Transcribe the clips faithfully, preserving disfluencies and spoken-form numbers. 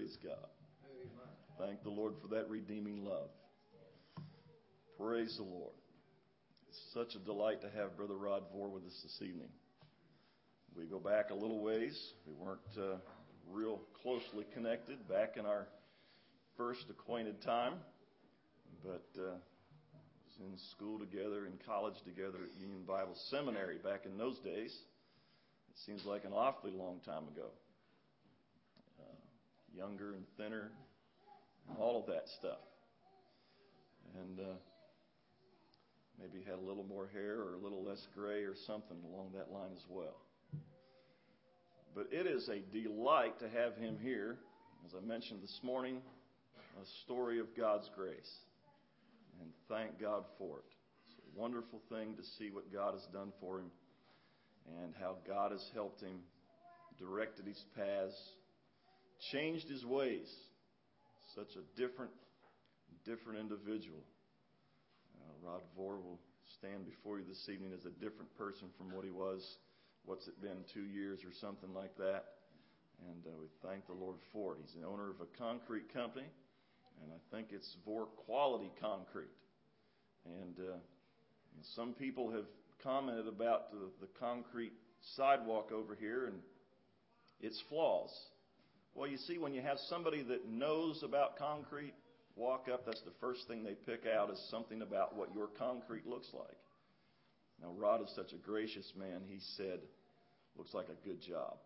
Praise God. Thank the Lord for that redeeming love. Praise the Lord. It's such a delight to have Brother Rod Vore with us this evening. We go back a little ways. We weren't uh, real closely connected back in our first acquainted time, but uh, was in school together, in college together at Union Bible Seminary back in those days. It seems like an awfully long time ago. Uh, younger and thinner, and all of that stuff. And uh, maybe had a little more hair or a little less gray or something along that line as well. But it is a delight to have him here. As I mentioned this morning, a story of God's grace. And thank God for it. It's a wonderful thing to see what God has done for him and how God has helped him, directed his paths, changed his ways. Such a different, different individual. Uh, Rod Vore will stand before you this evening as a different person from what he was. What's it been, two years or something like that? And uh, we thank the Lord for it. He's the owner of a concrete company, and I think it's Vore Quality Concrete. And uh, you know, some people have commented about the, the concrete sidewalk over here and its flaws. Well, you see, when you have somebody that knows about concrete walk up, that's the first thing they pick out is something about what your concrete looks like. Now, Rod is such a gracious man, he said, looks like a good job.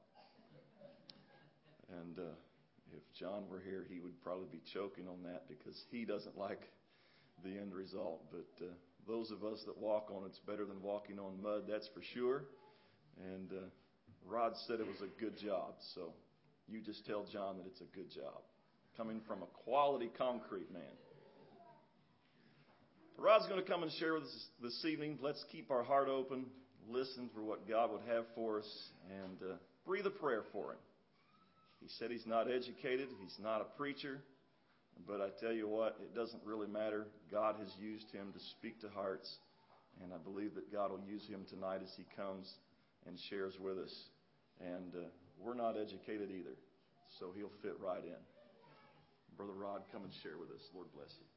And uh, if John were here, he would probably be choking on that because he doesn't like the end result. But uh, those of us that walk on it's better than walking on mud, that's for sure. And uh, Rod said it was a good job, so you just tell John that it's a good job. Coming from a quality concrete man. Rod's going to come and share with us this evening. Let's keep our heart open, listen for what God would have for us, and uh, breathe a prayer for him. He said he's not educated, he's not a preacher, but I tell you what, it doesn't really matter. God has used him to speak to hearts, and I believe that God will use him tonight as he comes and shares with us. And uh, we're not educated either, so he'll fit right in. Brother Rod, come and share with us. Lord bless you.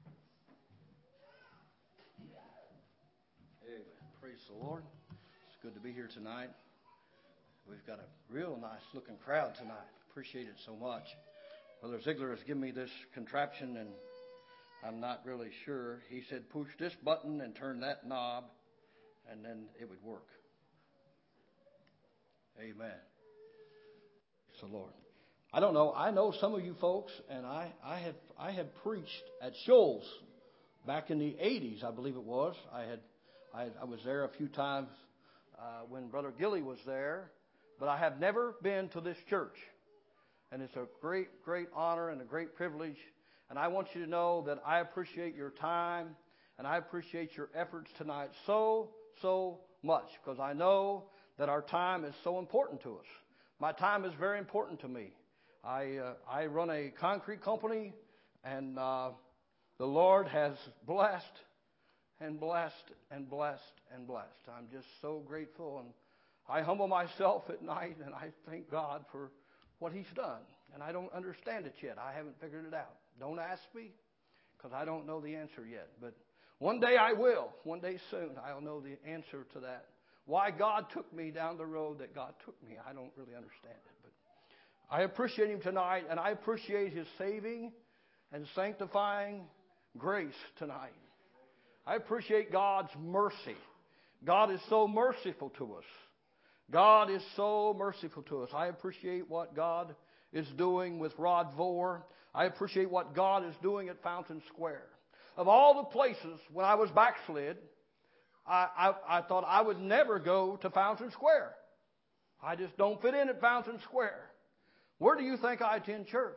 Amen. Praise the Lord. It's good to be here tonight. We've got a real nice looking crowd tonight. Appreciate it so much. Brother Ziegler has given me this contraption, and I'm not really sure. He said, push this button and turn that knob, and then it would work. Amen. Praise the Lord. I don't know. I know some of you folks, and I, I have I have preached at Shoals back in the eighties, I believe it was. I had I, I was there a few times uh, when Brother Gilly was there, but I have never been to this church. And it's a great, great honor and a great privilege. And I want you to know that I appreciate your time and I appreciate your efforts tonight so, so much, because I know that our time is so important to us. My time is very important to me. I uh, I run a concrete company, and uh, the Lord has blessed and blessed and blessed and blessed. I'm just so grateful, and I humble myself at night, and I thank God for what He's done. And I don't understand it yet. I haven't figured it out. Don't ask me, because I don't know the answer yet. But one day I will. One day soon I'll know the answer to that. Why God took me down the road that God took me, I don't really understand it. But I appreciate Him tonight, and I appreciate His saving and sanctifying grace tonight. I appreciate God's mercy. God is so merciful to us. God is so merciful to us. I appreciate what God is doing with Rod Vore. I appreciate what God is doing at Fountain Square. Of all the places when I was backslid, I, I, I thought I would never go to Fountain Square. I just don't fit in at Fountain Square. Where do you think I attend church?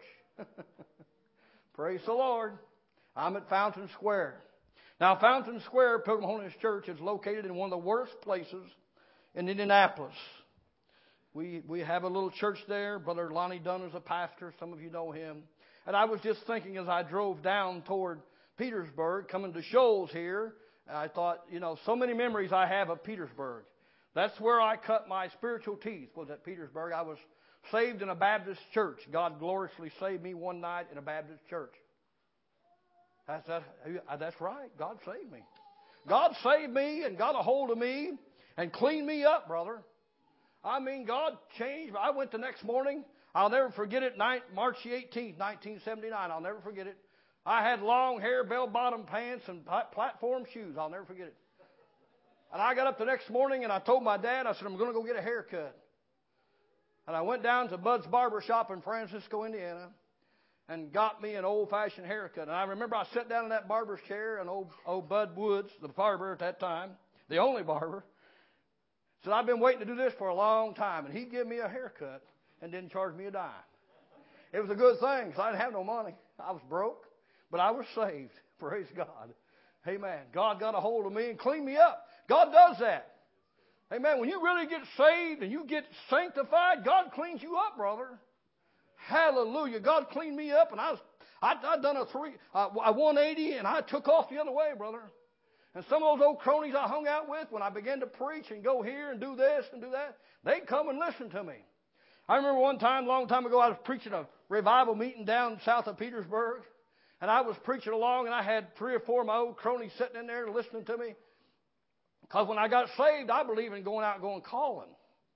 Praise the Lord. I'm at Fountain Square. Now, Fountain Square, Pilgrim Holiness Church, is located in one of the worst places in Indianapolis. We we have a little church there. Brother Lonnie Dunn is a pastor. Some of you know him. And I was just thinking as I drove down toward Petersburg, coming to Shoals here, and I thought, you know, so many memories I have of Petersburg. That's where I cut my spiritual teeth, was at Petersburg. I was saved in a Baptist church. God gloriously saved me one night in a Baptist church. That's, that, that's right. God saved me. God saved me and got a hold of me and cleaned me up, brother. I mean, God changed. I went the next morning. I'll never forget it. March the eighteenth, nineteen seventy-nine. I'll never forget it. I had long hair, bell-bottom pants, and platform shoes. I'll never forget it. And I got up the next morning and I told my dad, I said, I'm going to go get a haircut. And I went down to Bud's Barber Shop in Francisco, Indiana, and got me an old-fashioned haircut. And I remember I sat down in that barber's chair, and old, old Bud Woods, the barber at that time, the only barber, said, I've been waiting to do this for a long time. And he gave me a haircut and didn't charge me a dime. It was a good thing because I didn't have no money. I was broke, but I was saved. Praise God. Amen. God got a hold of me and cleaned me up. God does that. Amen. When you really get saved and you get sanctified, God cleans you up, brother. Hallelujah. God cleaned me up, and I was, I, I done a three, uh, a one eighty, and I took off the other way, brother. And some of those old cronies I hung out with, when I began to preach and go here and do this and do that, they'd come and listen to me. I remember one time, a long time ago, I was preaching a revival meeting down south of Petersburg, and I was preaching along, and I had three or four of my old cronies sitting in there listening to me. Because when I got saved, I believe in going out and going calling.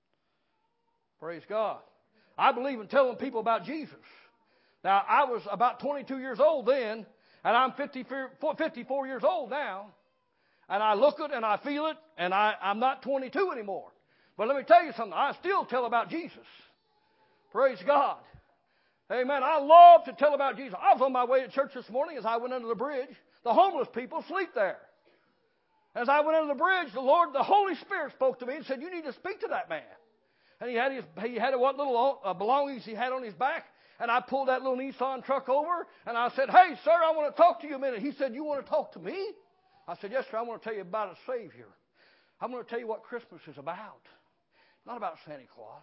Praise God. I believe in telling people about Jesus. Now, I was about twenty-two years old then, and I'm fifty-four years old now. And I look it and I feel it, and I, I'm not twenty-two anymore. But let me tell you something. I still tell about Jesus. Praise God. Amen. I love to tell about Jesus. I was on my way to church this morning as I went under the bridge. The homeless people sleep there. As I went under the bridge, the Lord, the Holy Spirit spoke to me and said, you need to speak to that man. And he had his, he had what little uh, belongings he had on his back. And I pulled that little Nissan truck over, and I said, hey, sir, I want to talk to you a minute. He said, you want to talk to me? I said, yes, sir, I want to tell you about a Savior. I'm going to tell you what Christmas is about. It's not about Santa Claus.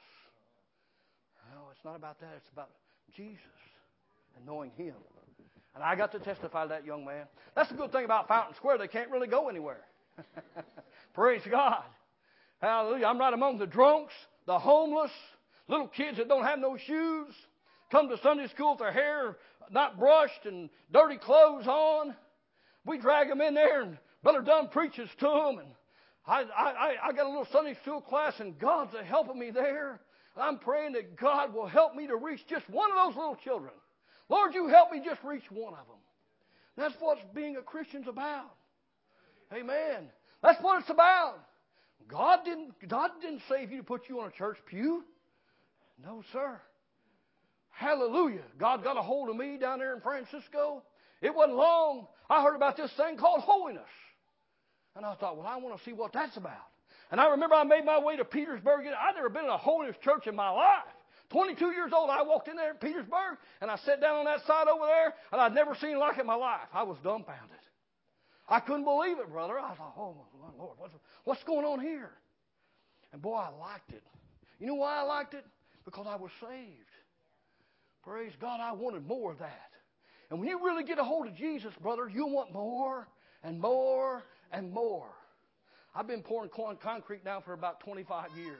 No, it's not about that. It's about Jesus and knowing Him. And I got to testify to that young man. That's the good thing about Fountain Square. They can't really go anywhere. Praise God. Hallelujah. I'm right among the drunks, the homeless, little kids that don't have no shoes, come to Sunday school with their hair not brushed and dirty clothes on. We drag them in there, and Brother Dunn preaches to them. And I, I, I got a little Sunday school class, and God's helping me there. And I'm praying that God will help me to reach just one of those little children. Lord, you help me just reach one of them. That's what being a Christian's about. Amen. That's what it's about. God didn't, God didn't save you to put you on a church pew. No, sir. Hallelujah. God got a hold of me down there in Francisco. It wasn't long. I heard about this thing called holiness. And I thought, well, I want to see what that's about. And I remember I made my way to Petersburg. I'd never been in a holiness church in my life. twenty-two years old, I walked in there in Petersburg, and I sat down on that side over there, and I'd never seen like it in my life. I was dumbfounded. I couldn't believe it, brother. I thought, oh, my Lord, what's, what's going on here? And boy, I liked it. You know why I liked it? Because I was saved. Praise God, I wanted more of that. And when you really get a hold of Jesus, brother, you'll want more and more and more. I've been pouring concrete now for about twenty-five years.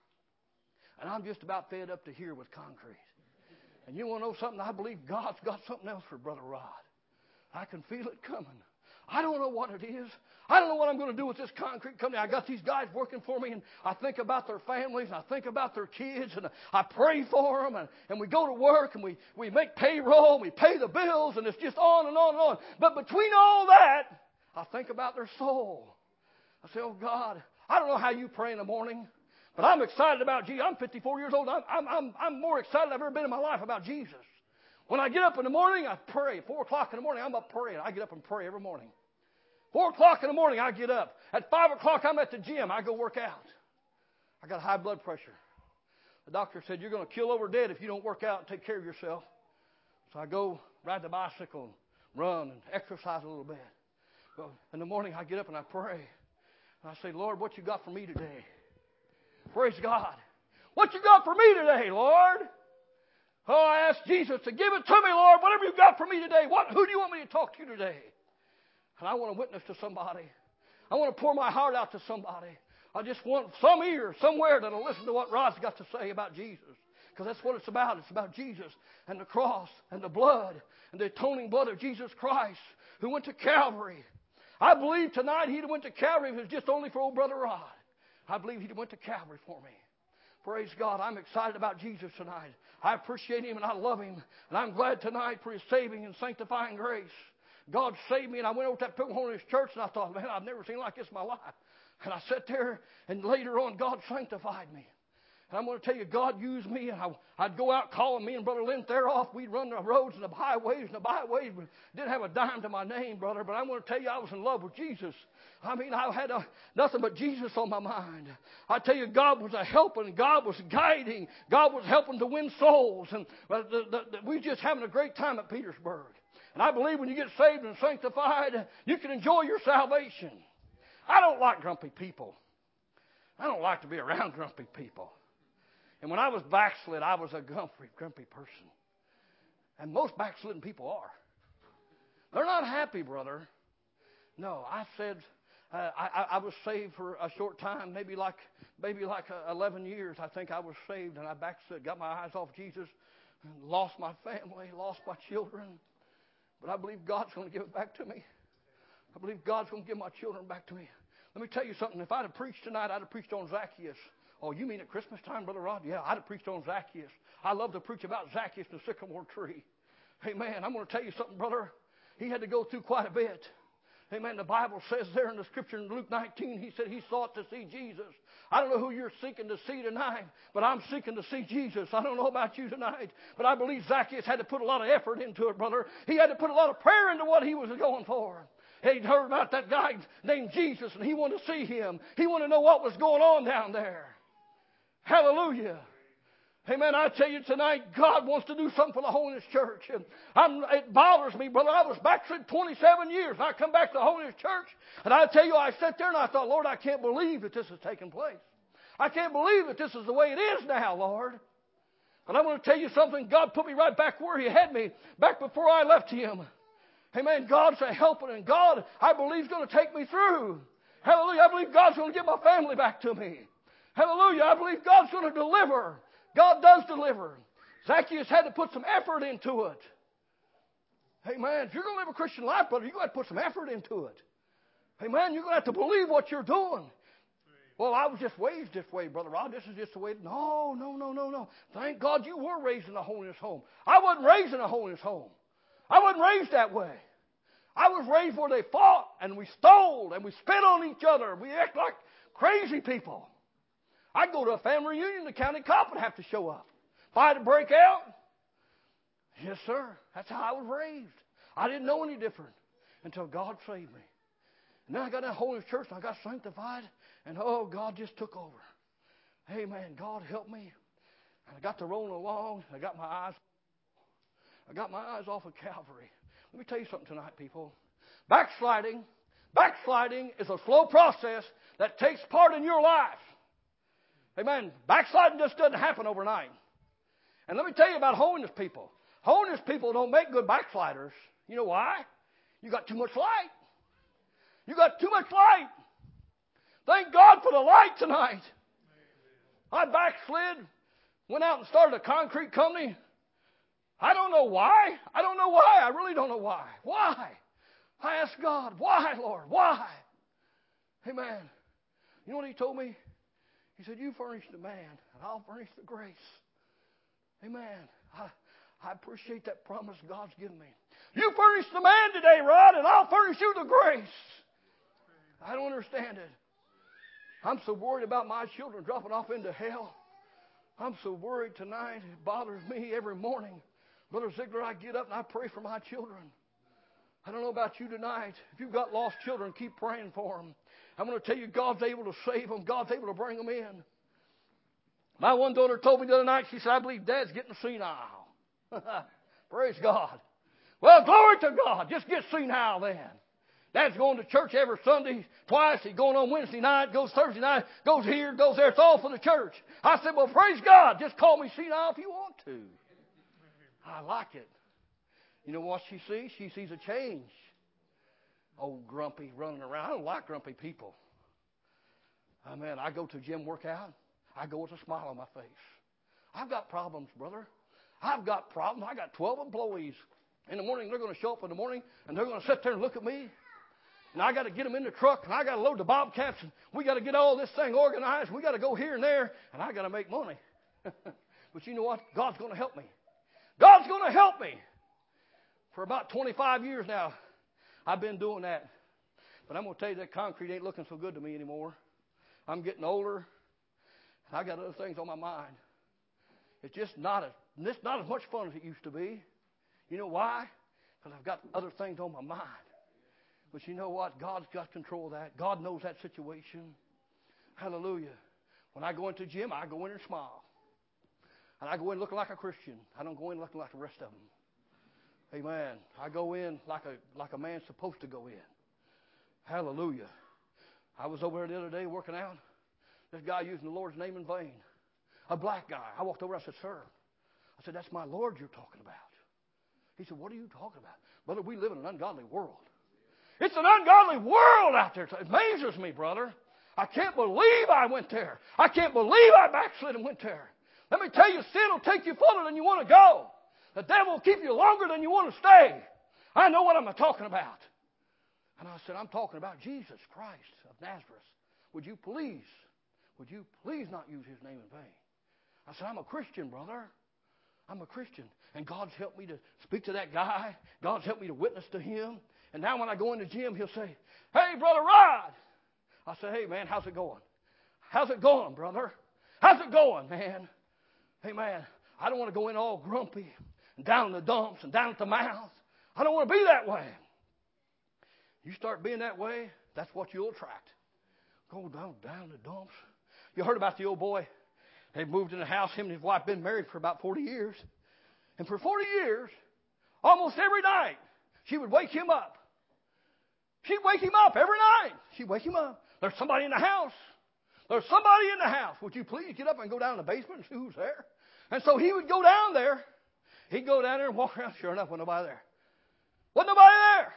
And I'm just about fed up to here with concrete. And you want to know something? I believe God's got something else for Brother Rod. I can feel it coming. I don't know what it is. I don't know what I'm going to do with this concrete company. I got these guys working for me, and I think about their families, and I think about their kids, and I pray for them, and, and we go to work, and we, we make payroll, and we pay the bills, and it's just on and on and on. But between all that, I think about their soul. I say, oh, God, I don't know how you pray in the morning, but I'm excited about Jesus. I'm fifty-four years old. I'm, I'm, I'm, I'm more excited than I've ever been in my life about Jesus. When I get up in the morning, I pray. Four o'clock in the morning, I'm up praying. I get up and pray every morning. Four o'clock in the morning, I get up. At five o'clock, I'm at the gym. I go work out. I got high blood pressure. The doctor said, you're going to kill over dead if you don't work out and take care of yourself. So I go ride the bicycle and run and exercise a little bit. Well, in the morning, I get up and I pray. And I say, Lord, what you got for me today? Praise God. What you got for me today, Lord? Oh, I asked Jesus to give it to me, Lord. Whatever you got for me today. What? Who do you want me to talk to today? And I want to witness to somebody. I want to pour my heart out to somebody. I just want some ear somewhere that'll listen to what Rod's got to say about Jesus. Because that's what it's about. It's about Jesus and the cross and the blood and the atoning blood of Jesus Christ who went to Calvary. I believe tonight he'd went to Calvary if it was just only for old Brother Rod. I believe he'd went to Calvary for me. Praise God. I'm excited about Jesus tonight. I appreciate him and I love him. And I'm glad tonight for his saving and sanctifying grace. God saved me, and I went over to that Pilgrim Holiness Church, and I thought, man, I've never seen like this in my life. And I sat there, and later on, God sanctified me. And I'm going to tell you, God used me, and I, I'd go out calling me and Brother Lynn Theroff. We'd run the roads and the highways and the byways. We didn't have a dime to my name, brother, but I'm going to tell you, I was in love with Jesus. I mean, I had a, nothing but Jesus on my mind. I tell you, God was a helping. God was guiding. God was helping to win souls. And uh, the, the, the, we just having a great time at Petersburg. And I believe when you get saved and sanctified, you can enjoy your salvation. I don't like grumpy people. I don't like to be around grumpy people. And when I was backslid, I was a grumpy, grumpy person. And most backslidden people are. They're not happy, brother. No, I said, uh, I, I was saved for a short time, maybe like maybe like uh, eleven years. I think I was saved, and I backslid, got my eyes off Jesus, and lost my family, lost my children. But I believe God's going to give it back to me. I believe God's going to give my children back to me. Let me tell you something. If I'd have preached tonight, I'd have preached on Zacchaeus. Oh, you mean at Christmas time, Brother Rod? Yeah, I'd have preached on Zacchaeus. I love to preach about Zacchaeus and the sycamore tree. Hey, man, I'm going to tell you something, brother. He had to go through quite a bit. Amen. The Bible says there in the scripture in Luke nineteen, he said he sought to see Jesus. I don't know who you're seeking to see tonight, but I'm seeking to see Jesus. I don't know about you tonight, but I believe Zacchaeus had to put a lot of effort into it, brother. He had to put a lot of prayer into what he was going for. He'd heard about that guy named Jesus, and he wanted to see him. He wanted to know what was going on down there. Hallelujah. Amen. I tell you tonight, God wants to do something for the Holiness Church. And I'm, it bothers me, brother. I was backslid twenty-seven years. I come back to the Holiness Church, and I tell you, I sat there and I thought, Lord, I can't believe that this is taking place. I can't believe that this is the way it is now, Lord. But I'm going to tell you something. God put me right back where He had me, back before I left Him. Amen. God's a helper, and God, I believe, is going to take me through. Hallelujah. I believe God's going to get my family back to me. Hallelujah. I believe God's going to deliver. God does deliver. Zacchaeus had to put some effort into it. Amen. If you're going to live a Christian life, brother, you're going to have to put some effort into it. Amen. You're going to have to believe what you're doing. Well, I was just raised this way, Brother Rod. This is just the way. No, no, no, no, no. Thank God you were raised in a holiness home. I wasn't raised in a holiness home. I wasn't raised that way. I was raised where they fought and we stole and we spit on each other. We act like crazy people. I'd go to a family reunion, the county cop would have to show up. Fight to break out? Yes, sir. That's how I was raised. I didn't know any different until God saved me. And then I got in a holiness church and I got sanctified. And oh, God just took over. Amen. God helped me. And I got to rolling along. I got my eyes. I got my eyes off of Calvary. Let me tell you something tonight, people. Backsliding, backsliding is a slow process that takes part in your life. Amen. Backsliding just doesn't happen overnight. And let me tell you about holiness people. Holiness people don't make good backsliders. You know why? You got too much light. You got too much light. Thank God for the light tonight. I backslid, went out and started a concrete company. I don't know why. I don't know why. I really don't know why. Why? I asked God, why, Lord? Why? Amen. You know what He told me? He said, you furnish the man, and I'll furnish the grace. Amen. I, I appreciate that promise God's given me. You furnish the man today, Rod, and I'll furnish you the grace. I don't understand it. I'm so worried about my children dropping off into hell. I'm so worried tonight. It bothers me every morning. Brother Ziegler, I get up and I pray for my children. I don't know about you tonight. If you've got lost children, keep praying for them. I'm going to tell you, God's able to save them. God's able to bring them in. My one daughter told me the other night, she said, I believe Dad's getting senile. Praise God. Well, glory to God. Just get senile then. Dad's going to church every Sunday, twice. He's going on Wednesday night, goes Thursday night, goes here, goes there. It's all for the church. I said, well, praise God. Just call me senile if you want to. I like it. You know what she sees? She sees a change. Old grumpy running around. I don't like grumpy people. I mean, I go to a gym workout. I go with a smile on my face. I've got problems, brother. I've got problems. I got twelve employees. In the morning, they're going to show up in the morning, and they're going to sit there and look at me. And I got to get them in the truck, and I got to load the bobcats, and we got to get all this thing organized. We got to go here and there, and I got to make money. But you know what? God's going to help me. God's going to help me. For about twenty-five years now, I've been doing that. But I'm going to tell you that concrete ain't looking so good to me anymore. I'm getting older, and I got other things on my mind. It's just not as, it's not as much fun as it used to be. You know why? Because I've got other things on my mind. But you know what? God's got control of that. God knows that situation. Hallelujah. When I go into the gym, I go in and smile. And I go in looking like a Christian. I don't go in looking like the rest of them. Amen. I go in like a like a man's supposed to go in. Hallelujah. I was over there the other day working out. This guy using the Lord's name in vain. A black guy. I walked over. I said, sir. I said, that's my Lord you're talking about. He said, what are you talking about? Brother, we live in an ungodly world. It's an ungodly world out there. It amazes me, brother. I can't believe I went there. I can't believe I backslid and went there. Let me tell you, sin will take you further than you want to go. The devil will keep you longer than you want to stay. I know what I'm talking about. And I said, I'm talking about Jesus Christ of Nazareth. Would you please, would you please not use his name in vain? I said, I'm a Christian, brother. I'm a Christian. And God's helped me to speak to that guy. God's helped me to witness to him. And now when I go in the gym, he'll say, hey, Brother Rod. I say, hey, man, how's it going? How's it going, brother? How's it going, man? Hey, man, I don't want to go in all grumpy and down in the dumps and down at the mouth. I don't want to be that way. You start being that way, that's what you'll attract. Go down, down in the dumps. You heard about the old boy. They moved in the house. Him and his wife been married for about forty years. And for forty years, almost every night, she would wake him up. She'd wake him up every night. She'd wake him up. There's somebody in the house. There's somebody in the house. Would you please get up and go down in the basement and see who's there? And so he would go down there. He'd go down there and walk around. Sure enough, wasn't nobody there. Wasn't nobody there.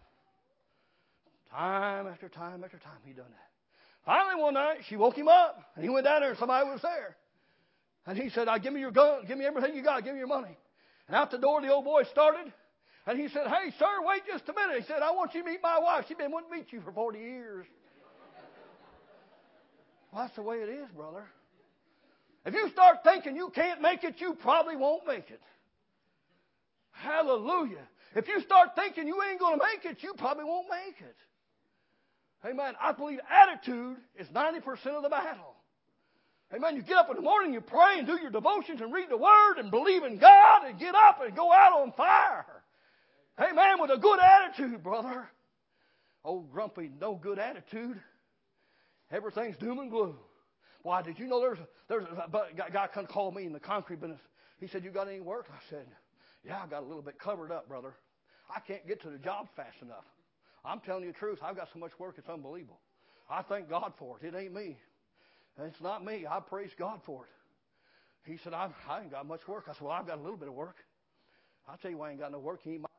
Time after time after time, he done that. Finally, one night, she woke him up, and he went down there, and somebody was there. And he said, give me your gun. Give me everything you got. Give me your money. And out the door, the old boy started. And he said, hey, sir, wait just a minute. He said, I want you to meet my wife. She's been wanting to meet you for forty years. Well, that's the way it is, brother. If you start thinking you can't make it, you probably won't make it. Hallelujah. If you start thinking you ain't going to make it, you probably won't make it. Amen. I believe attitude is ninety percent of the battle. Amen. You get up in the morning, you pray and do your devotions and read the Word and believe in God and get up and go out on fire. Amen. With a good attitude, brother. Old grumpy, no good attitude. Everything's doom and gloom. Why, did you know there's a, there's a guy come call me in the concrete business. He said, you got any work? I said, yeah, I got a little bit covered up, brother. I can't get to the job fast enough. I'm telling you the truth. I've got so much work, it's unbelievable. I thank God for it. It ain't me. It's not me. I praise God for it. He said, I, I ain't got much work. I said, well, I've got a little bit of work. I'll tell you why I ain't got no work. He ain't my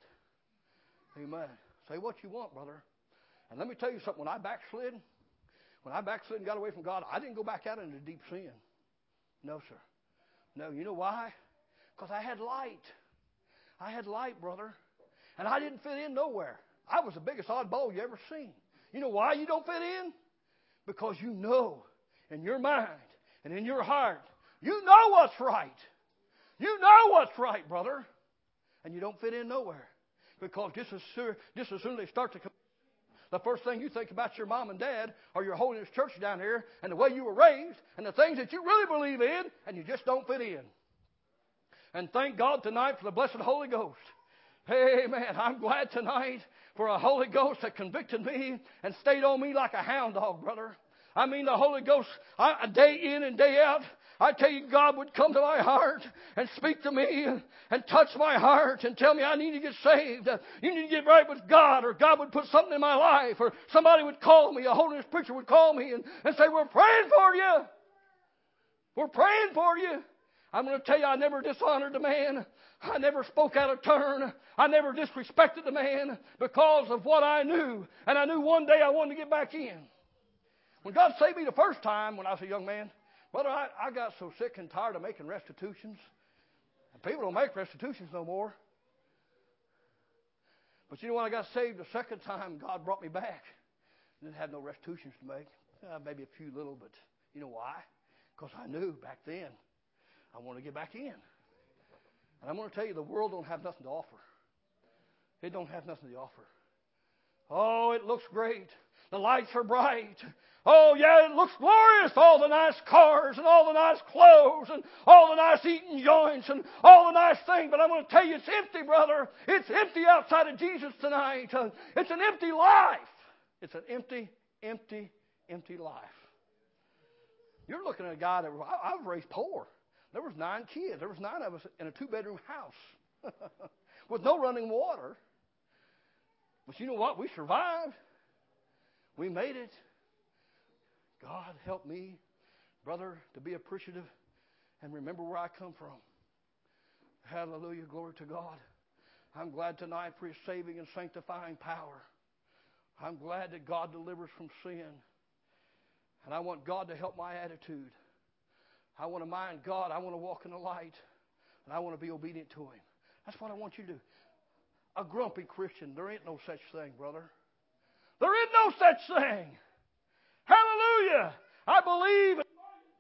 Amen. Say what you want, brother. And let me tell you something. When I backslid, when I backslid and got away from God, I didn't go back out into deep sin. No, sir. No, you know why? Because I had light. I had light, brother. And I didn't fit in nowhere. I was the biggest oddball you ever seen. You know why you don't fit in? Because you know in your mind and in your heart, you know what's right. You know what's right, brother. And you don't fit in nowhere. Because just as soon, just as soon as they start to come, the first thing you think about your mom and dad or your holiness church down here and the way you were raised and the things that you really believe in, and you just don't fit in. And thank God tonight for the blessed Holy Ghost. Amen. I'm glad tonight for a Holy Ghost that convicted me and stayed on me like a hound dog, brother. I mean, the Holy Ghost, I, day in and day out, I tell you, God would come to my heart and speak to me and, and touch my heart and tell me I need to get saved. You need to get right with God, or God would put something in my life, or somebody would call me, a holiness preacher would call me and, and say, we're praying for you. We're praying for you. I'm going to tell you, I never dishonored the man. I never spoke out of turn. I never disrespected the man because of what I knew. And I knew one day I wanted to get back in. When God saved me the first time when I was a young man, Brother, I, I got so sick and tired of making restitutions. And people don't make restitutions no more. But you know when I got saved the second time, God brought me back. I didn't have no restitutions to make. Uh, maybe a few little, but you know why? Because I knew back then I wanted to get back in. And I'm going to tell you, the world don't have nothing to offer. It don't have nothing to offer. Oh, it looks great. The lights are bright. Oh, yeah, it looks glorious. All the nice cars and all the nice clothes and all the nice eating joints and all the nice things. But I'm going to tell you, it's empty, brother. It's empty outside of Jesus tonight. Uh, it's an empty life. It's an empty, empty, empty life. You're looking at a guy that I, I was raised poor. There was nine kids. There was nine of us in a two-bedroom house with no running water. But you know what? We survived. We made it. God help me, brother, to be appreciative and remember where I come from. Hallelujah. Glory to God. I'm glad tonight for His saving and sanctifying power. I'm glad that God delivers from sin. And I want God to help my attitude. I want to mind God. I want to walk in the light. And I want to be obedient to Him. That's what I want you to do. A grumpy Christian, there ain't no such thing, brother. There is no such thing. Hallelujah. I believe in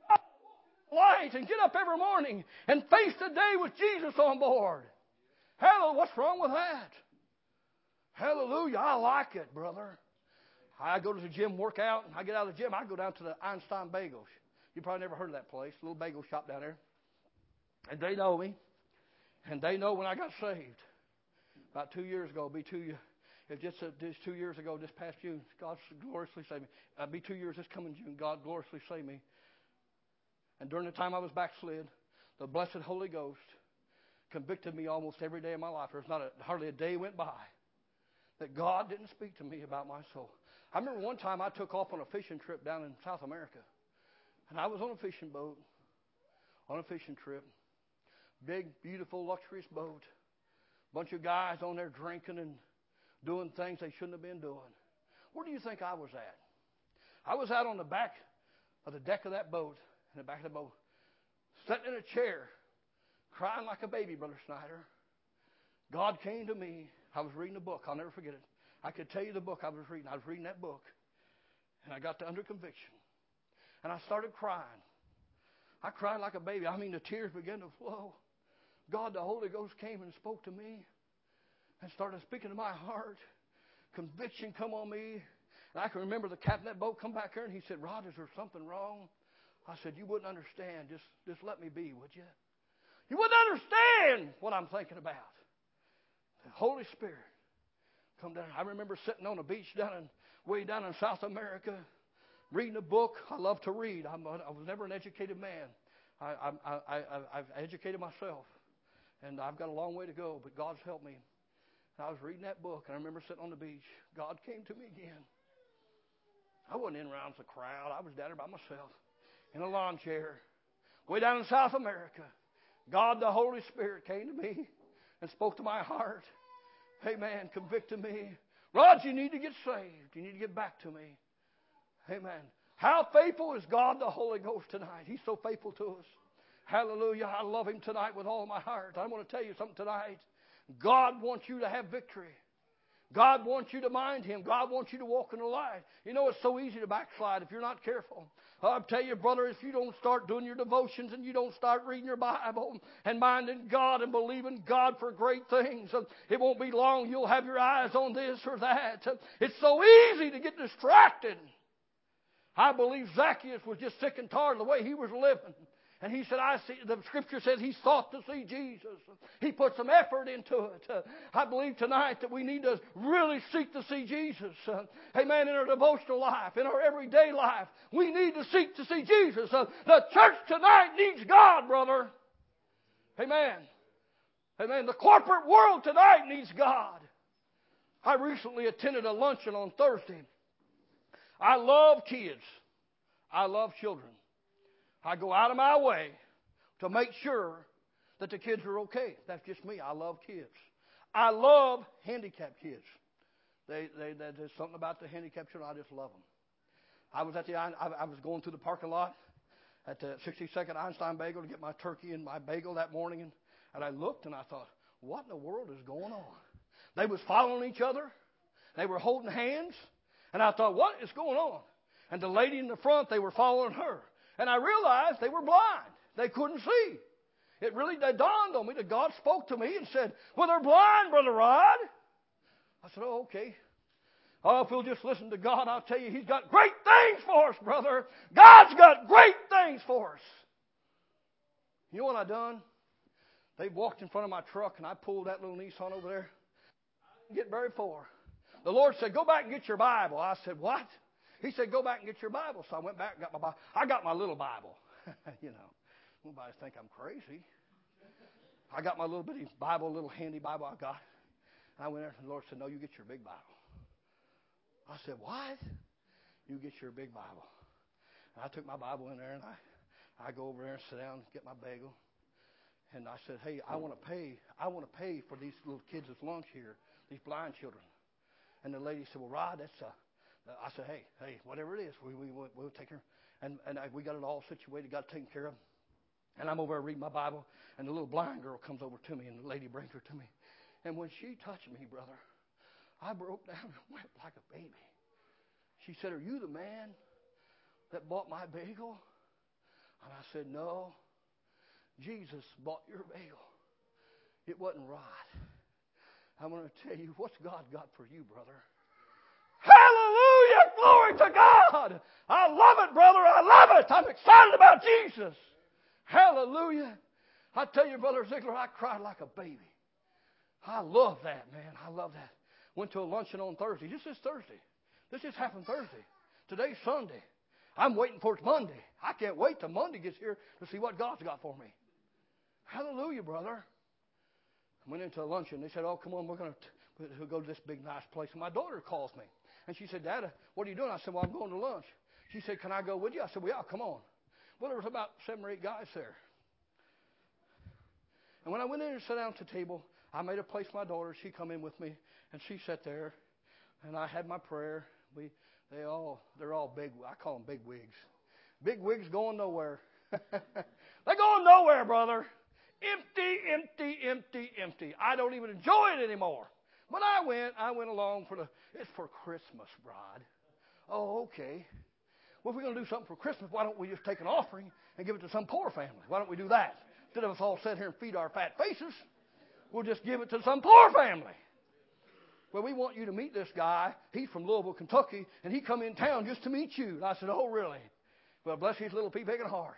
light and get up every morning and face the day with Jesus on board. Hallelujah. What's wrong with that? Hallelujah. I like it, brother. I go to the gym, work out, and I get out of the gym. I go down to the Einstein Bagels. You probably never heard of that place. A little bagel shop down there. And they know me. And they know when I got saved. About two years ago, it'll be two years. If just, uh, just two years ago, this past June, God gloriously saved me. It'll be two years this coming June. God gloriously saved me. And during the time I was backslid, the blessed Holy Ghost convicted me almost every day of my life. There's not a, hardly a day went by that God didn't speak to me about my soul. I remember one time I took off on a fishing trip down in South America. And I was on a fishing boat, on a fishing trip. Big, beautiful, luxurious boat. Bunch of guys on there drinking and doing things they shouldn't have been doing. Where do you think I was at? I was out on the back of the deck of that boat, in the back of the boat, sitting in a chair, crying like a baby, Brother Snyder. God came to me. I was reading a book. I'll never forget it. I could tell you the book I was reading. I was reading that book, and I got to under conviction. And I started crying. I cried like a baby. I mean, the tears began to flow. God, the Holy Ghost came and spoke to me and started speaking to my heart. Conviction come on me. And I can remember the captain of that boat come back here and he said, Rod, is there something wrong? I said, you wouldn't understand. Just, just let me be, would you? You wouldn't understand what I'm thinking about. The Holy Spirit come down. I remember sitting on a beach down in, way down in South America, reading a book. I love to read. I'm a, I was never an educated man. I, I, I, I, I've educated myself. And I've got a long way to go, but God's helped me. And I was reading that book, and I remember sitting on the beach. God came to me again. I wasn't in around the crowd. I was down there by myself in a lawn chair, way down in South America. God, the Holy Spirit, came to me and spoke to my heart. Amen. Convicted me. Rod, you need to get saved. You need to get back to me. Amen. How faithful is God, the Holy Ghost, tonight? He's so faithful to us. Hallelujah. I love Him tonight with all my heart. I want to tell you something tonight. God wants you to have victory. God wants you to mind Him. God wants you to walk in the light. You know, it's so easy to backslide if you're not careful. I'll tell you, brother, if you don't start doing your devotions and you don't start reading your Bible and minding God and believing God for great things, it won't be long you'll have your eyes on this or that. It's so easy to get distracted. I believe Zacchaeus was just sick and tired of the way he was living. And he said, I see, the scripture says he sought to see Jesus. He put some effort into it. Uh, I believe tonight that we need to really seek to see Jesus. Uh, amen. In our devotional life, in our everyday life, we need to seek to see Jesus. Uh, the church tonight needs God, brother. Amen. Amen. The corporate world tonight needs God. I recently attended a luncheon on Thursday. I love kids. I love children. I go out of my way to make sure that the kids are okay. That's just me. I love kids. I love handicapped kids. They, they, they, there's something about the handicapped children. I just love them. I was at the I, I was going through the parking lot, at the sixty-second Einstein Bagel to get my turkey and my bagel that morning. And, and I looked and I thought, what in the world is going on? They was following each other. They were holding hands. And I thought, what is going on? And the lady in the front, they were following her. And I realized they were blind. They couldn't see. It really they dawned on me that God spoke to me and said, well, they're blind, Brother Rod. I said, oh, okay. Oh, if we'll just listen to God, I'll tell you, He's got great things for us, brother. God's got great things for us. You know what I done? They walked in front of my truck, and I pulled that little Nissan over there. I didn't get very far. The Lord said, go back and get your Bible. I said, what? He said, go back and get your Bible. So I went back and got my Bible. I got my little Bible. You know, nobody think I'm crazy. I got my little bitty Bible, little handy Bible I got. And I went there, and the Lord said, no, you get your big Bible. I said, what? You get your big Bible. And I took my Bible in there, and I, I go over there and sit down and get my bagel. And I said, hey, I want to pay. I want to pay for these little kids' lunch here, these blind children. And the lady said, well, Rod, that's uh I said, hey, hey, whatever it is, we, we, we'll take her. And, and I, we got it all situated, got it taken care of. And I'm over there reading my Bible, and the little blind girl comes over to me, and the lady brings her to me. And when she touched me, brother, I broke down and wept like a baby. She said, are you the man that bought my bagel? And I said, no. Jesus bought your bagel. It wasn't right. I'm going to tell you, what's God got for you, brother? Hallelujah! Glory to God! I love it, brother. I love it. I'm excited about Jesus. Hallelujah. I tell you, Brother Ziegler, I cried like a baby. I love that, man. I love that. Went to a luncheon on Thursday. This is Thursday. This just happened Thursday. Today's Sunday. I'm waiting for it Monday. I can't wait till Monday gets here to see what God's got for me. Hallelujah, brother. I went into a luncheon. They said, oh, come on, we're going to go to this big, nice place. And my daughter calls me. And she said, Dad, what are you doing? I said, well, I'm going to lunch. She said, can I go with you? I said, well, yeah, come on. Well, there was about seven or eight guys there. And when I went in and sat down at the table, I made a place for my daughter. She come in with me, and she sat there. And I had my prayer. We, they all, they're all big. I call them big wigs. Big wigs going nowhere. They're going nowhere, brother. Empty, empty, empty, empty. I don't even enjoy it anymore. When I went, I went along for the, it's for Christmas, Rod. Oh, okay. Well, if we're going to do something for Christmas, why don't we just take an offering and give it to some poor family? Why don't we do that? Instead of us all sit here and feed our fat faces, we'll just give it to some poor family. Well, we want you to meet this guy. He's from Louisville, Kentucky, and he come in town just to meet you. And I said, oh, really? Well, bless his little pea-picking heart.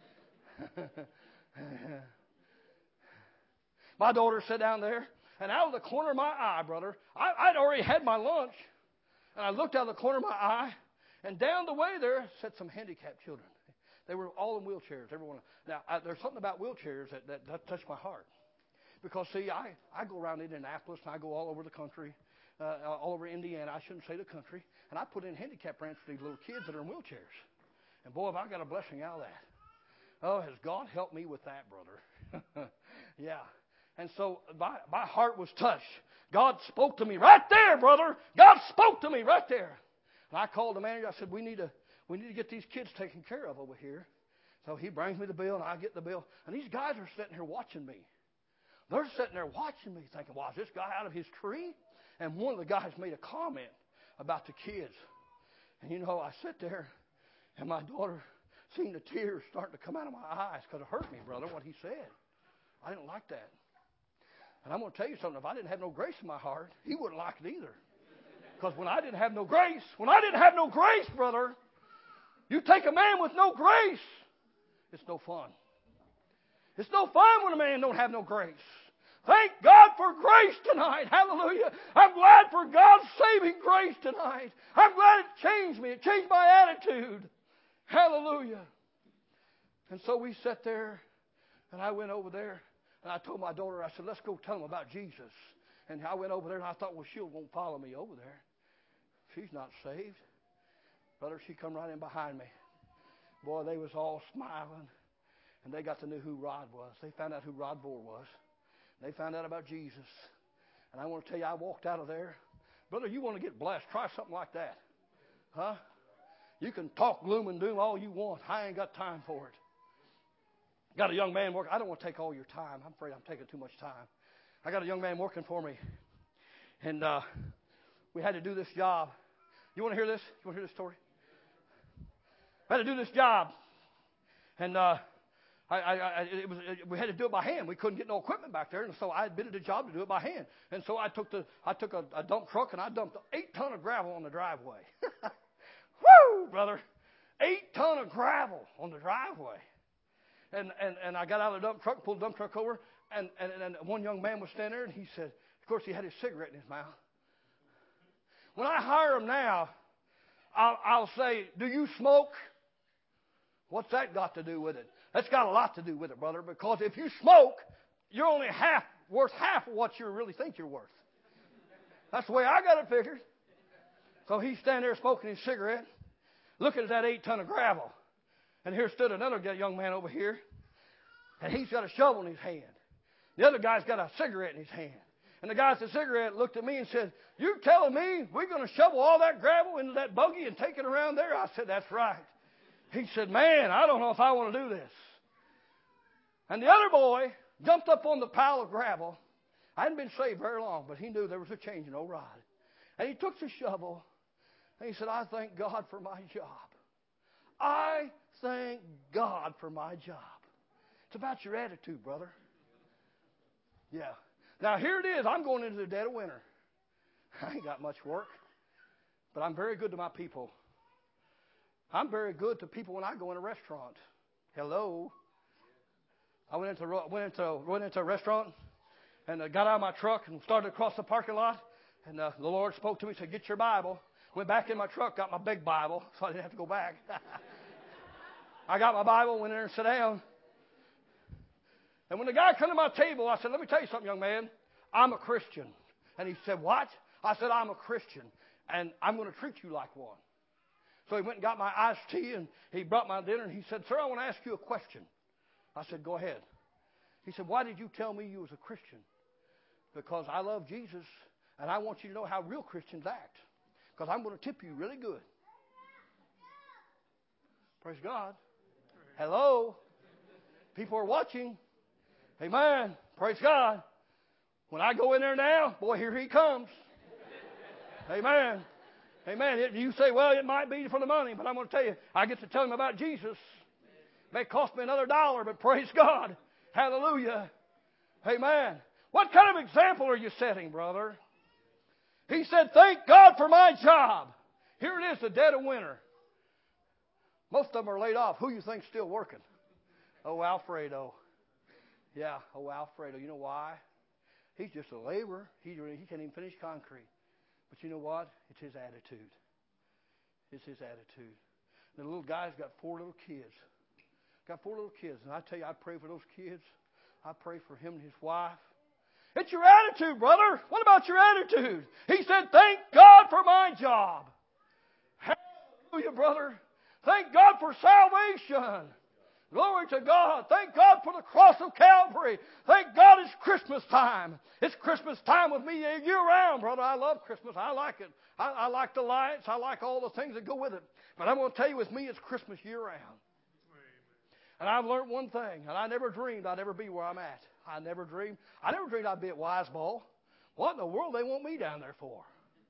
My daughter sat down there, and out of the corner of my eye, brother, I, I'd already had my lunch, and I looked out of the corner of my eye, and down the way there sat some handicapped children. They were all in wheelchairs, everyone. Now, I, there's something about wheelchairs that, that, that touched my heart. Because, see, I, I go around Indianapolis, and I go all over the country, uh, all over Indiana. I shouldn't say the country. And I put in handicap ramps for these little kids that are in wheelchairs. And, boy, have I got a blessing out of that. Oh, has God helped me with that, brother? Yeah. And so my, my heart was touched. God spoke to me right there, brother. God spoke to me right there. And I called the manager. I said, we need to, we need to get these kids taken care of over here. So he brings me the bill, and I get the bill. And these guys are sitting here watching me. They're sitting there watching me thinking, wow, is this guy out of his tree? And one of the guys made a comment about the kids. And, you know, I sit there, and my daughter seen the tears starting to come out of my eyes because it hurt me, brother, what he said. I didn't like that. And I'm going to tell you something. If I didn't have no grace in my heart, he wouldn't like it either. Because when I didn't have no grace, when I didn't have no grace, brother, you take a man with no grace, it's no fun. It's no fun when a man don't have no grace. Thank God for grace tonight. Hallelujah. I'm glad for God's saving grace tonight. I'm glad it changed me. It changed my attitude. Hallelujah. And so we sat there, and I went over there, and I told my daughter, I said, let's go tell them about Jesus. And I went over there, and I thought, well, she won't follow me over there. She's not saved. Brother, she come right in behind me. Boy, they was all smiling. And they got to know who Rod was. They found out who Rod Vore was. They found out about Jesus. And I want to tell you, I walked out of there. Brother, you want to get blessed, try something like that. Huh? You can talk gloom and doom all you want. I ain't got time for it. Got a young man working. I don't want to take all your time. I'm afraid I'm taking too much time. I got a young man working for me. And uh, we had to do this job. You want to hear this? You want to hear this story? I had to do this job. And uh, I, I, I, it was, it, we had to do it by hand. We couldn't get no equipment back there. And so I bid it a job to do it by hand. And so I took the I took a, a dump truck and I dumped eight ton of gravel on the driveway. Woo, brother. Eight ton of gravel on the driveway. And, and, and I got out of the dump truck, pulled the dump truck over, and, and, and one young man was standing there, and he said, of course, he had his cigarette in his mouth. When I hire him now, I'll, I'll say, do you smoke? What's that got to do with it? That's got a lot to do with it, brother, because if you smoke, you're only half worth half of what you really think you're worth. That's the way I got it figured. So he's standing there smoking his cigarette, looking at that eight ton of gravel. And here stood another young man over here, and he's got a shovel in his hand. The other guy's got a cigarette in his hand. And the guy with the cigarette looked at me and said, you telling me we're going to shovel all that gravel into that buggy and take it around there? I said, that's right. He said, man, I don't know if I want to do this. And the other boy jumped up on the pile of gravel. I hadn't been saved very long, but he knew there was a change in old ride. And he took the shovel, and he said, I thank God for my job. I thank God for my job. It's about your attitude, brother. Yeah. Now, here it is. I'm going into the dead of winter. I ain't got much work, but I'm very good to my people. I'm very good to people when I go in a restaurant. Hello. I went into went into went into a restaurant and uh, got out of my truck and started across the parking lot. And uh, the Lord spoke to me, said, "Get your Bible." Went back in my truck, got my big Bible, so I didn't have to go back. I got my Bible, went in there and sat down. And when the guy came to my table, I said, let me tell you something, young man. I'm a Christian. And he said, what? I said, I'm a Christian, and I'm going to treat you like one. So he went and got my iced tea, and he brought my dinner, and he said, sir, I want to ask you a question. I said, go ahead. He said, why did you tell me you was a Christian? Because I love Jesus, and I want you to know how real Christians act. Because I'm going to tip you really good. Praise God. Hello. People are watching. Amen. Praise God. When I go in there now, boy, here he comes. Amen. Amen. It, you say, well, it might be for the money, but I'm going to tell you, I get to tell him about Jesus. It may cost me another dollar, but praise God. Hallelujah. Amen. What kind of example are you setting, brother? He said, thank God for my job. Here it is, the dead of winter. Most of them are laid off. Who you think's still working? Oh, Alfredo. Yeah, oh, Alfredo. You know why? He's just a laborer. He, he can't even finish concrete. But you know what? It's his attitude. It's his attitude. The little guy's got four little kids. Got four little kids. And I tell you, I pray for those kids. I pray for him and his wife. It's your attitude, brother. What about your attitude? He said, thank God for my job. Hallelujah, brother. Thank God for salvation. Glory to God. Thank God for the cross of Calvary. Thank God it's Christmas time. It's Christmas time with me year round, brother. I love Christmas. I like it. I, I like the lights. I like all the things that go with it. But I'm going to tell you, with me, it's Christmas year round. And I've learned one thing, and I never dreamed I'd ever be where I'm at. I never dreamed. I never dreamed I'd be at Wiseball. What in the world they want me down there for?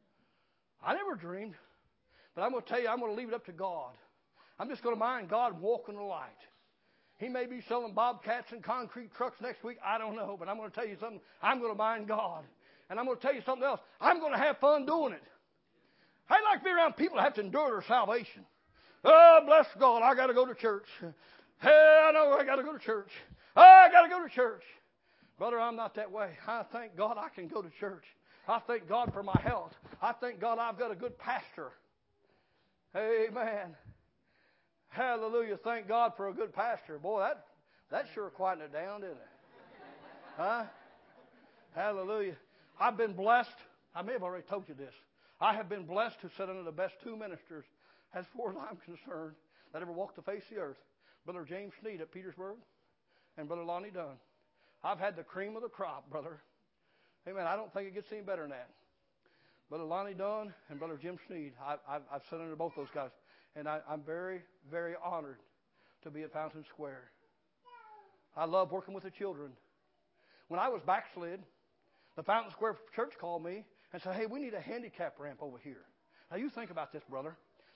I never dreamed. But I'm going to tell you, I'm going to leave it up to God. I'm just going to mind God and walk in the light. He may be selling bobcats and concrete trucks next week. I don't know. But I'm going to tell you something. I'm going to mind God. And I'm going to tell you something else. I'm going to have fun doing it. I like to be around people that have to endure their salvation. Oh, bless God, I got to go to church. Hey, I know I got to go to church. Oh, I got to go to church. Brother, I'm not that way. I thank God I can go to church. I thank God for my health. I thank God I've got a good pastor. Amen. Hallelujah. Thank God for a good pastor. Boy, that, that sure quieted it down, didn't it? Huh? Hallelujah. I've been blessed. I may have already told you this. I have been blessed to sit under the best two ministers, as far as I'm concerned, that ever walked the face of the earth. Brother James Sneed at Petersburg and Brother Lonnie Dunn. I've had the cream of the crop, brother. Amen. I don't think it gets any better than that. Brother Lonnie Dunn and Brother Jim Sneed. I, I've, I've sat under both those guys. And I, I'm very, very honored to be at Fountain Square. I love working with the children. When I was backslid, the Fountain Square Church called me and said, hey, we need a handicap ramp over here. Now, you think about this, brother.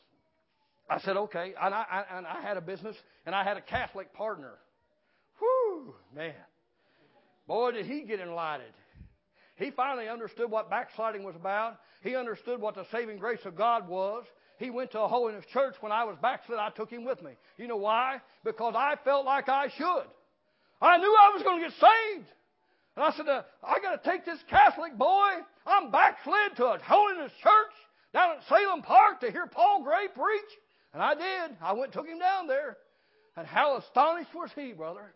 I said, okay. And I, I, and I had a business, and I had a Catholic partner. Whew, man. Boy, did he get enlightened. He finally understood what backsliding was about. He understood what the saving grace of God was. He went to a holiness church. When I was backslid, I took him with me. You know why? Because I felt like I should. I knew I was going to get saved. And I said, uh, I got to take this Catholic boy. I'm backslid to a holiness church down at Salem Park to hear Paul Gray preach. And I did. I went and took him down there. And how astonished was he, brother?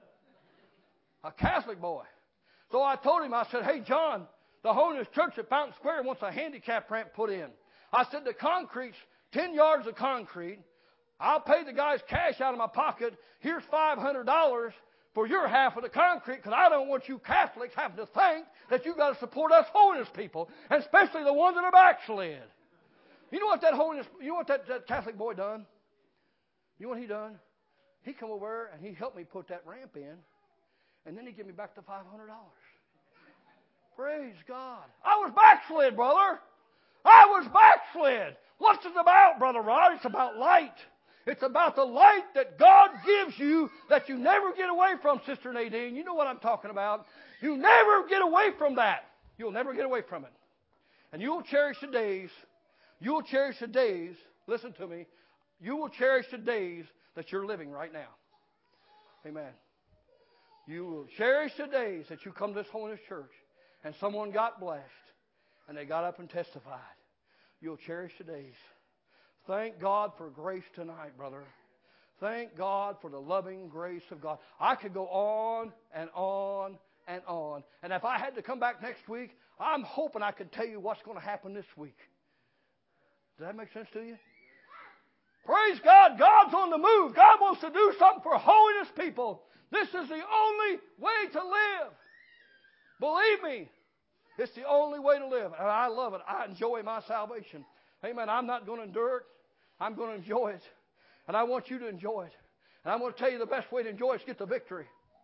A Catholic boy. So I told him, I said, hey, John, the Holiness Church at Fountain Square wants a handicap ramp put in. I said, the concrete's ten yards of concrete. I'll pay the guys cash out of my pocket. Here's five hundred dollars for your half of the concrete, because I don't want you Catholics having to think that you've got to support us holiness people, and especially the ones that are backslid. You know what that holiness, you know what that, that Catholic boy done? You know what he done? He come over and he helped me put that ramp in, and then he gave me back the five hundred dollars. Praise God. I was backslid, brother. I was backslid. What's it about, Brother Rod? It's about light. It's about the light that God gives you that you never get away from, Sister Nadine. You know what I'm talking about. You never get away from that. You'll never get away from it. And you'll cherish the days. You'll cherish the days. Listen to me. You will cherish the days that you're living right now. Amen. You will cherish the days that you come to this holiness church and someone got blessed and they got up and testified. You'll cherish the days. Thank God for grace tonight, brother. Thank God for the loving grace of God. I could go on and on and on. And if I had to come back next week, I'm hoping I could tell you what's going to happen this week. Does that make sense to you? Praise God. God's on the move. God wants to do something for holiness people. This is the only way to live. Believe me, it's the only way to live. And I love it. I enjoy my salvation. Amen. I'm not going to endure it. I'm going to enjoy it. And I want you to enjoy it. And I'm going to tell you the best way to enjoy it is get the victory.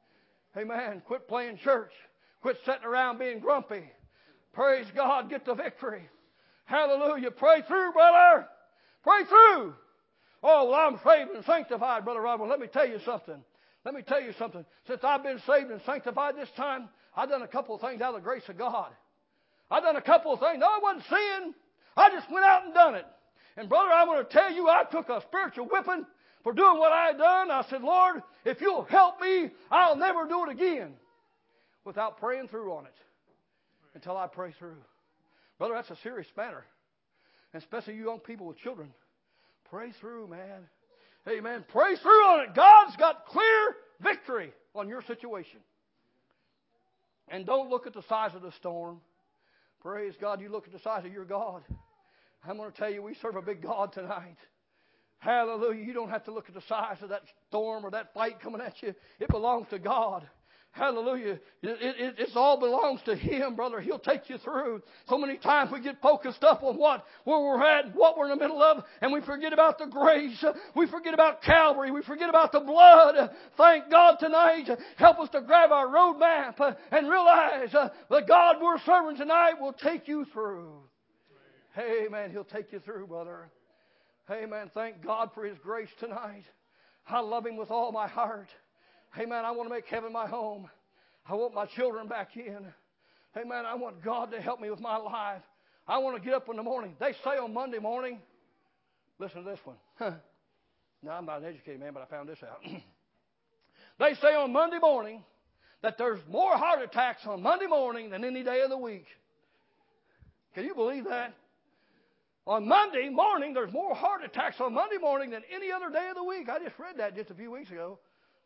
Amen. Quit playing church. Quit sitting around being grumpy. Praise God. Get the victory. Hallelujah. Pray through, brother. Pray through. Oh, well, I'm saved and sanctified, Brother Rod. Well, let me tell you something. Let me tell you something. Since I've been saved and sanctified this time, I've done a couple of things out of the grace of God. I've done a couple of things. No, I wasn't sin. I just went out and done it. And brother, I want to tell you, I took a spiritual whipping for doing what I had done. I said, Lord, if you'll help me, I'll never do it again without praying through on it until I pray through. Brother, that's a serious matter. And especially you young people with children. Pray through, man. Amen. Pray through on it. God's got clear victory on your situation. And don't look at the size of the storm. Praise God, you look at the size of your God. I'm going to tell you, we serve a big God tonight. Hallelujah. You don't have to look at the size of that storm or that fight coming at you. It belongs to God. Hallelujah. It, it, it all belongs to Him, brother. He'll take you through. So many times we get focused up on what, where we're at, what we're in the middle of, and we forget about the grace. We forget about Calvary. We forget about the blood. Thank God tonight. Help us to grab our roadmap and realize the God we're serving tonight will take you through. Amen. He'll take you through, brother. Amen. Thank God for His grace tonight. I love Him with all my heart. Amen. I want to make heaven my home. I want my children back in. Amen. I want God to help me with my life. I want to get up in the morning. They say on Monday morning, listen to this one. Now, I'm not an educated man, but I found this out. They say on Monday morning that there's more heart attacks on Monday morning than any day of the week. Can you believe that? On Monday morning, there's more heart attacks on Monday morning than any other day of the week. I just read that just a few weeks ago.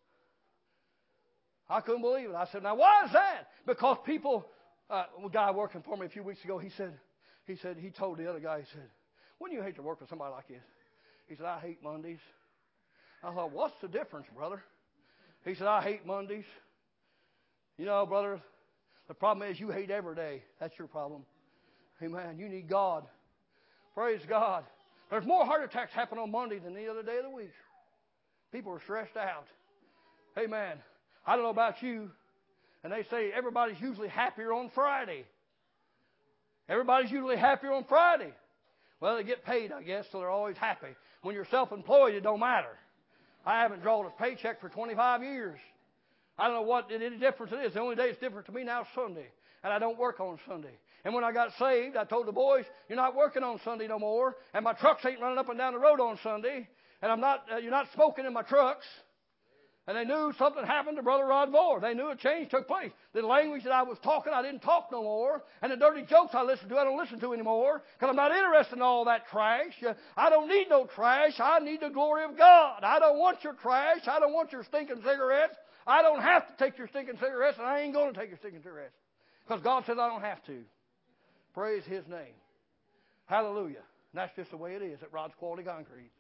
I couldn't believe it. I said, now why is that? Because people, uh, a guy working for me a few weeks ago, he said, he said, he told the other guy, he said, wouldn't you hate to work with somebody like this? He said, I hate Mondays. I thought, what's the difference, brother? He said, I hate Mondays. You know, brother, the problem is you hate every day. That's your problem. Amen. You need God. Praise God. There's more heart attacks happen on Monday than any other day of the week. People are stressed out. Amen. I don't know about you. And they say everybody's usually happier on Friday. Everybody's usually happier on Friday. Well, they get paid, I guess, so they're always happy. When you're self-employed, it don't matter. I haven't drawn a paycheck for twenty-five years. I don't know what any difference it is. The only day it's different to me now is Sunday. And I don't work on Sunday. And when I got saved, I told the boys, you're not working on Sunday no more. And my trucks ain't running up and down the road on Sunday. And I'm not, uh, you're not smoking in my trucks. And they knew something happened to Brother Rod Vore. They knew a change took place. The language that I was talking, I didn't talk no more. And the dirty jokes I listened to, I don't listen to anymore. Because I'm not interested in all that trash. I don't need no trash. I need the glory of God. I don't want your trash. I don't want your stinking cigarettes. I don't have to take your stinking cigarettes, and I ain't going to take your stinking cigarettes. Because God says I don't have to. Praise His name. Hallelujah. And that's just the way it is at Rod's Quality Concrete.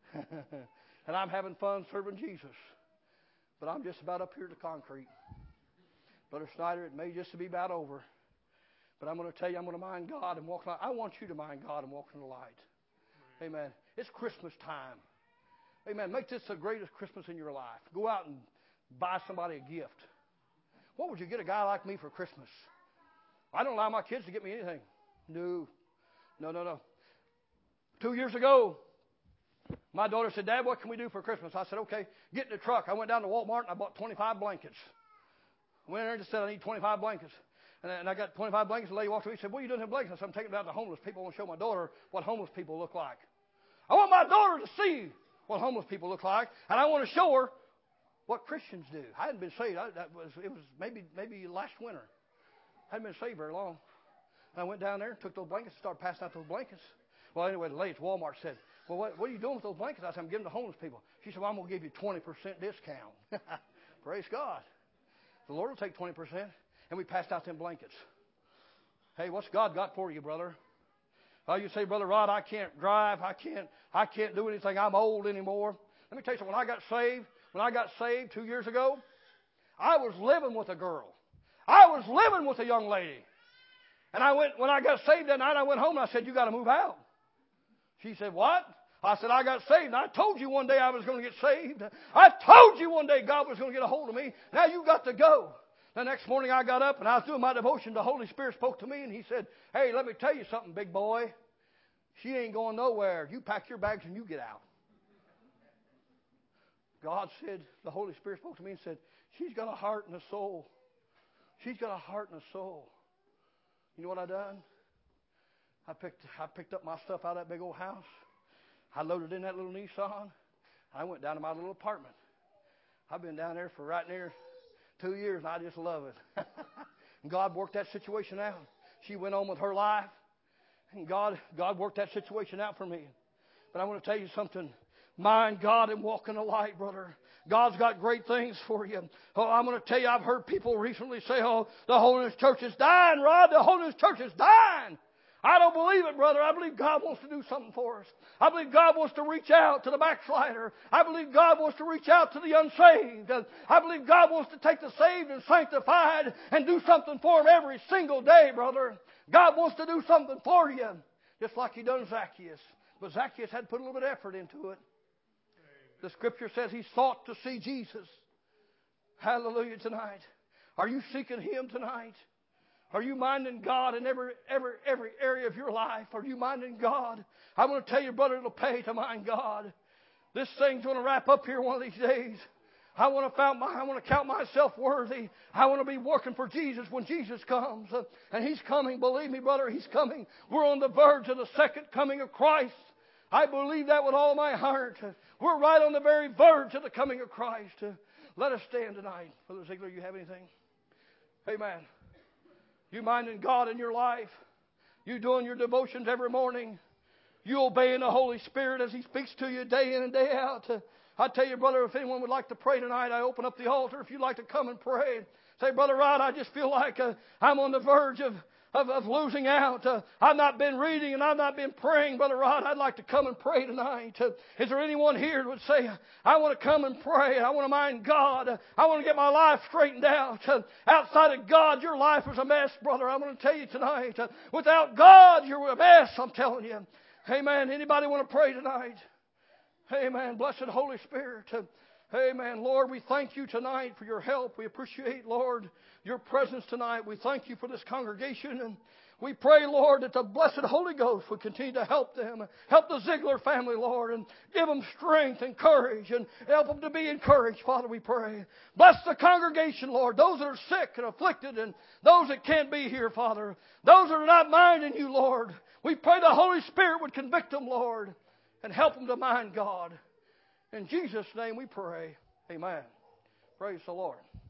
And I'm having fun serving Jesus. But I'm just about up here to concrete. Brother Snyder, it may just be about over. But I'm going to tell you, I'm going to mind God and walk in the light. I want you to mind God and walk in the light. Amen. It's Christmas time. Amen. Make this the greatest Christmas in your life. Go out and buy somebody a gift. What would you get a guy like me for Christmas? I don't allow my kids to get me anything. No. No, no, no. Two years ago, my daughter said, Dad, what can we do for Christmas? I said, okay, get in the truck. I went down to Walmart and I bought twenty-five blankets. I went in there and just said, I need twenty-five blankets. And I got twenty-five blankets. The lady walked away and said, what are you doing with blankets? I said, I'm taking them down to homeless people. I want to show my daughter what homeless people look like. I want my daughter to see what homeless people look like. And I want to show her what Christians do. I hadn't been saved. I, that was, it was maybe maybe last winter. I hadn't been saved very long. And I went down there, took those blankets, started passing out those blankets. Well, anyway, the lady at Walmart said, well, what, what are you doing with those blankets? I said, I'm giving them to homeless people. She said, well, I'm going to give you twenty percent discount. Praise God. The Lord will take twenty percent. And we passed out them blankets. Hey, what's God got for you, brother? Oh, you say, Brother Rod, I can't drive. I can't, I can't do anything. I'm old anymore. Let me tell you something. When I got saved, when I got saved two years ago, I was living with a girl. I was living with a young lady. And I went, when I got saved that night, I went home and I said, you got to move out. She said, what? I said, I got saved. And I told you one day I was going to get saved. I told you one day God was going to get a hold of me. Now you got to go. The next morning I got up and I was doing my devotion. The Holy Spirit spoke to me and He said, hey, let me tell you something, big boy. She ain't going nowhere. You pack your bags and you get out. God said, the Holy Spirit spoke to me and said, she's got a heart and a soul. She's got a heart and a soul. You know what I done? I picked I picked up my stuff out of that big old house. I loaded in that little Nissan. I went down to my little apartment. I've been down there for right near two years, and I just love it. And God worked that situation out. She went on with her life, and God God worked that situation out for me. But I want to tell you something. Mind God and walk in the light, brother. God's got great things for you. Oh, I'm going to tell you, I've heard people recently say, oh, the Holiness Church is dying, Rod. The Holiness Church is dying. I don't believe it, brother. I believe God wants to do something for us. I believe God wants to reach out to the backslider. I believe God wants to reach out to the unsaved. I believe God wants to take the saved and sanctified and do something for them every single day, brother. God wants to do something for you, just like He done Zacchaeus. But Zacchaeus had to put a little bit of effort into it. The Scripture says he sought to see Jesus. Hallelujah tonight. Are you seeking Him tonight? Are you minding God in every, every, every area of your life? Are you minding God? I want to tell you, brother, it'll pay to mind God. This thing's going to wrap up here one of these days. I want to count, my, I want to count myself worthy. I want to be working for Jesus when Jesus comes. Uh, and He's coming. Believe me, brother, He's coming. We're on the verge of the second coming of Christ. I believe that with all my heart. Uh, we're right on the very verge of the coming of Christ. Uh, let us stand tonight. Brother Ziegler, you have anything? Amen. You minding God in your life? You doing your devotions every morning? You obeying the Holy Spirit as He speaks to you day in and day out? Uh, I tell you, brother, if anyone would like to pray tonight, I open up the altar. If you'd like to come and pray, say, Brother Rod, I just feel like uh, I'm on the verge of, of, of losing out. Uh, I've not been reading and I've not been praying. Brother Rod, I'd like to come and pray tonight. Uh, is there anyone here that would say, I want to come and pray. I want to mind God. Uh, I want to get my life straightened out. Uh, outside of God, your life is a mess, brother. I'm going to tell you tonight. Uh, without God, you're a mess, I'm telling you. Amen. Anybody want to pray tonight? Amen. Blessed Holy Spirit. Amen. Lord, we thank you tonight for your help. We appreciate, Lord, your presence tonight. We thank you for this congregation. And we pray, Lord, that the blessed Holy Ghost would continue to help them. Help the Ziegler family, Lord, and give them strength and courage and help them to be encouraged, Father, we pray. Bless the congregation, Lord, those that are sick and afflicted and those that can't be here, Father. Those that are not minding you, Lord. We pray the Holy Spirit would convict them, Lord, and help them to mind God. In Jesus' name we pray. Amen. Praise the Lord.